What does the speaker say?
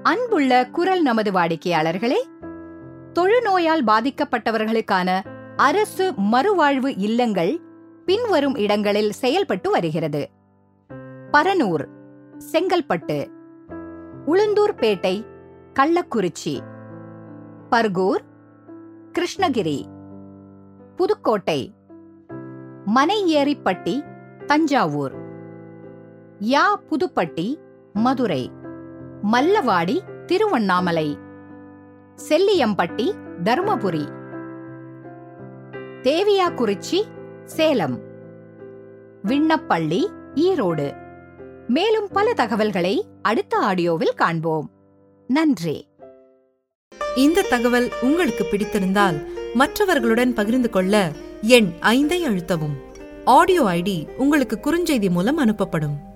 அன்புள்ள குரல் நமது வாடிக்கையாளர்களே, தொழுநோயால் பாதிக்கப்பட்டவர்களுக்கான அரசு மறுவாழ்வு இல்லங்கள் பின்வரும் இடங்களில் செயல்பட்டு வருகிறது: பரனூர், செங்கல்பட்டு, உளுந்தூர்பேட்டை, கள்ளக்குறிச்சி, பர்கூர், கிருஷ்ணகிரி, புதுக்கோட்டை, மனையேறிப்பட்டி, தஞ்சாவூர், யா புதுப்பட்டி, மதுரை, மல்லவாடி, திருவண்ணாமலை, செல்லியம்பட்டி, தருமபுரி, தேவியாக்குறிச்சி, சேலம், விண்ணப்பள்ளி, ஈரோடு. மேலும் பல தகவல்களை அடுத்த ஆடியோவில் காண்போம். நன்றி. இந்த தகவல் உங்களுக்கு பிடித்திருந்தால் மற்றவர்களுடன் பகிர்ந்து கொள்ள எண் 5 அழுத்தவும். ஆடியோ ஐடி உங்களுக்கு குறுஞ்செய்தி மூலம் அனுப்பப்படும்.